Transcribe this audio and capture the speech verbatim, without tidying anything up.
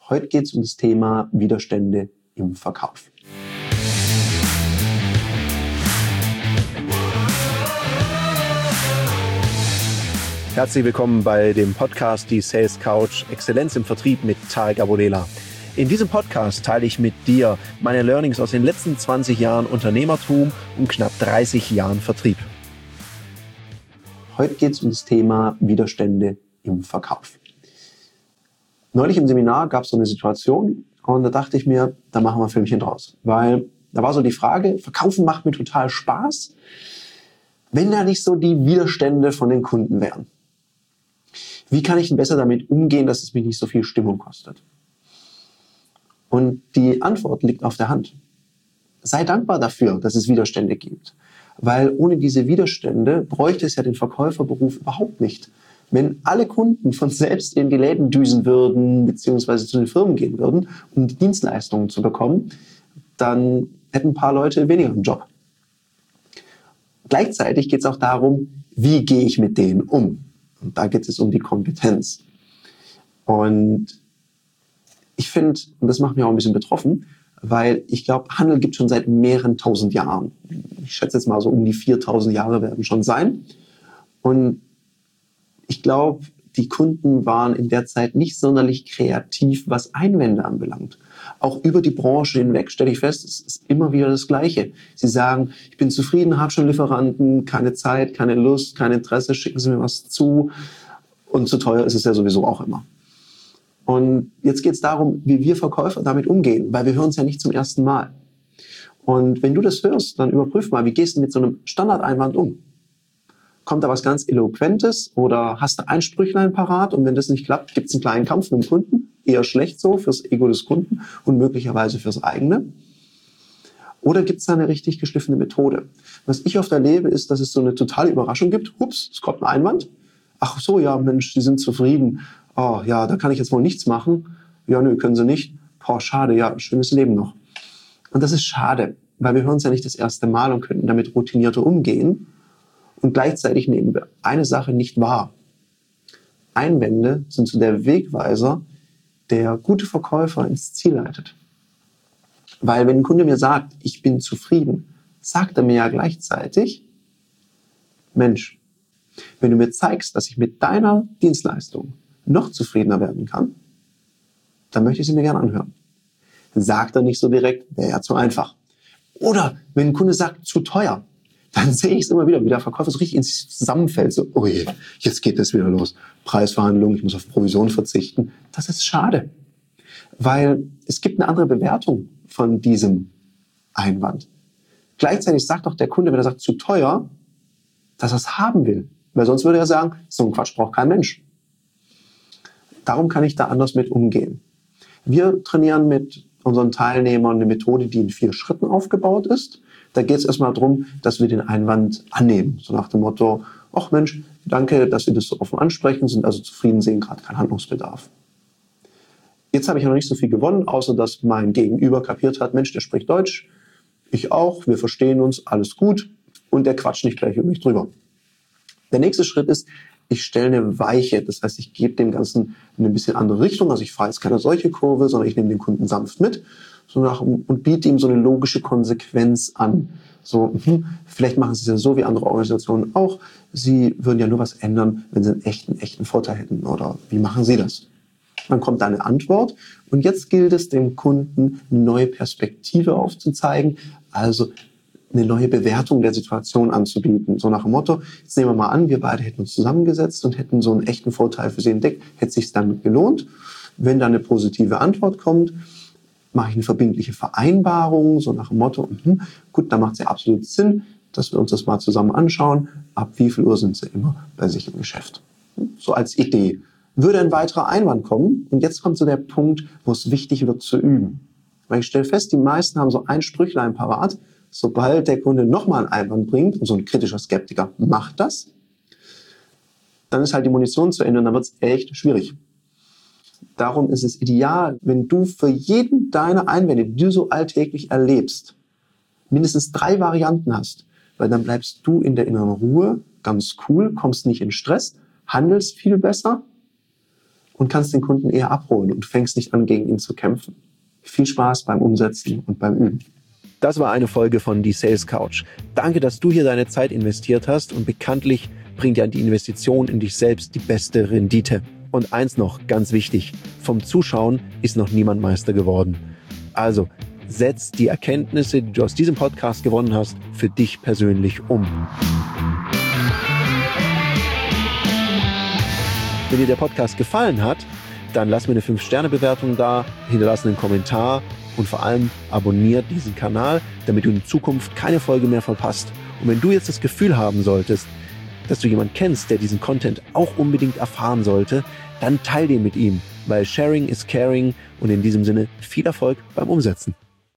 Heute geht es um das Thema Widerstände im Verkauf. Herzlich willkommen bei dem Podcast Die Sales Couch Exzellenz im Vertrieb mit Tarek Abodela. In diesem Podcast teile ich mit dir meine Learnings aus den letzten zwanzig Jahren Unternehmertum und knapp dreißig Jahren Vertrieb. Heute geht es um das Thema Widerstände im Verkauf. Neulich im Seminar gab es so eine Situation und da dachte ich mir, da machen wir ein Filmchen draus. Weil da war so die Frage, Verkaufen macht mir total Spaß, wenn da nicht so die Widerstände von den Kunden wären. Wie kann ich denn besser damit umgehen, dass es mich nicht so viel Stimmung kostet? Und die Antwort liegt auf der Hand. Sei dankbar dafür, dass es Widerstände gibt. Weil ohne diese Widerstände bräuchte es ja den Verkäuferberuf überhaupt nicht. Wenn alle Kunden von selbst in die Läden düsen würden, beziehungsweise zu den Firmen gehen würden, um die Dienstleistungen zu bekommen, dann hätten ein paar Leute weniger einen Job. Gleichzeitig geht es auch darum, wie gehe ich mit denen um? Und da geht es um die Kompetenz. Und ich finde, und das macht mich auch ein bisschen betroffen, weil ich glaube, Handel gibt es schon seit mehreren tausend Jahren. Ich schätze jetzt mal so um die viertausend Jahre werden schon sein. Und ich glaube, die Kunden waren in der Zeit nicht sonderlich kreativ, was Einwände anbelangt. Auch über die Branche hinweg stelle ich fest, es ist immer wieder das Gleiche. Sie sagen, ich bin zufrieden, habe schon Lieferanten, keine Zeit, keine Lust, kein Interesse, schicken Sie mir was zu. Und zu teuer ist es ja sowieso auch immer. Und jetzt geht es darum, wie wir Verkäufer damit umgehen, weil wir hören es ja nicht zum ersten Mal. Und wenn du das hörst, dann überprüf mal, wie gehst du mit so einem Standardeinwand um? Kommt da was ganz Eloquentes oder hast du ein Sprüchlein parat und wenn das nicht klappt, gibt es einen kleinen Kampf mit dem Kunden? Eher schlecht so fürs Ego des Kunden und möglicherweise fürs eigene. Oder gibt es da eine richtig geschliffene Methode? Was ich oft erlebe, ist, dass es so eine totale Überraschung gibt. Ups, es kommt ein Einwand. Ach so, ja Mensch, Sie sind zufrieden. Oh ja, da kann ich jetzt wohl nichts machen. Ja, nö, können Sie nicht. Boah, schade, ja, schönes Leben noch. Und das ist schade, weil wir hören es ja nicht das erste Mal und könnten damit routinierter umgehen. Und gleichzeitig nehmen wir eine Sache nicht wahr. Einwände sind so der Wegweiser, der gute Verkäufer ins Ziel leitet. Weil wenn ein Kunde mir sagt, ich bin zufrieden, sagt er mir ja gleichzeitig, Mensch, wenn du mir zeigst, dass ich mit deiner Dienstleistung noch zufriedener werden kann, dann möchte ich sie mir gerne anhören. Sagt er nicht so direkt, wäre ja zu einfach. Oder wenn ein Kunde sagt, zu teuer, dann sehe ich es immer wieder, wie der Verkäufer so richtig in sich zusammenfällt. So, oh je, jetzt geht es wieder los. Preisverhandlung, ich muss auf Provision verzichten. Das ist schade, weil es gibt eine andere Bewertung von diesem Einwand. Gleichzeitig sagt auch der Kunde, wenn er sagt, zu teuer, dass er es haben will. Weil sonst würde er sagen, so ein Quatsch braucht kein Mensch. Darum kann ich da anders mit umgehen. Wir trainieren mit unseren Teilnehmern eine Methode, die in vier Schritten aufgebaut ist. Da geht es erstmal darum, dass wir den Einwand annehmen. So nach dem Motto, ach Mensch, danke, dass Sie das so offen ansprechen, sind also zufrieden, sehen gerade keinen Handlungsbedarf. Jetzt habe ich noch nicht so viel gewonnen, außer dass mein Gegenüber kapiert hat, Mensch, der spricht Deutsch, ich auch, wir verstehen uns, alles gut und der quatscht nicht gleich über mich drüber. Der nächste Schritt ist, ich stelle eine Weiche, das heißt, ich gebe dem Ganzen eine bisschen andere Richtung, also ich fahre jetzt keine solche Kurve, sondern ich nehme den Kunden sanft mit so nach, und biete ihm so eine logische Konsequenz an. So, hm, vielleicht machen Sie es ja so wie andere Organisationen auch, Sie würden ja nur was ändern, wenn Sie einen echten, echten Vorteil hätten, oder wie machen Sie das? Dann kommt da eine Antwort und jetzt gilt es, dem Kunden eine neue Perspektive aufzuzeigen, also eine neue Bewertung der Situation anzubieten. So nach dem Motto, jetzt nehmen wir mal an, wir beide hätten uns zusammengesetzt und hätten so einen echten Vorteil für Sie entdeckt, hätte es sich dann gelohnt. Wenn da eine positive Antwort kommt, mache ich eine verbindliche Vereinbarung, so nach dem Motto, mh, gut, da macht es ja absolut Sinn, dass wir uns das mal zusammen anschauen. Ab wie viel Uhr sind Sie immer bei sich im Geschäft? So als Idee. Würde ein weiterer Einwand kommen, und jetzt kommt so der Punkt, wo es wichtig wird zu üben. Weil ich stelle fest, die meisten haben so ein Sprüchlein parat, sobald der Kunde nochmal einen Einwand bringt, und so ein kritischer Skeptiker macht das, dann ist halt die Munition zu Ende und dann wird es echt schwierig. Darum ist es ideal, wenn du für jeden deiner Einwände, die du so alltäglich erlebst, mindestens drei Varianten hast, weil dann bleibst du in der inneren Ruhe, ganz cool, kommst nicht in Stress, handelst viel besser und kannst den Kunden eher abholen und fängst nicht an, gegen ihn zu kämpfen. Viel Spaß beim Umsetzen und beim Üben. Das war eine Folge von Die Sales Couch. Danke, dass du hier deine Zeit investiert hast und bekanntlich bringt ja die Investition in dich selbst die beste Rendite. Und eins noch, ganz wichtig, vom Zuschauen ist noch niemand Meister geworden. Also, setz die Erkenntnisse, die du aus diesem Podcast gewonnen hast, für dich persönlich um. Wenn dir der Podcast gefallen hat, dann lass mir eine fünf Sterne Bewertung da, hinterlass einen Kommentar und vor allem abonniert diesen Kanal, damit du in Zukunft keine Folge mehr verpasst. Und wenn du jetzt das Gefühl haben solltest, dass du jemanden kennst, der diesen Content auch unbedingt erfahren sollte, dann teil den mit ihm, weil Sharing is Caring und in diesem Sinne viel Erfolg beim Umsetzen.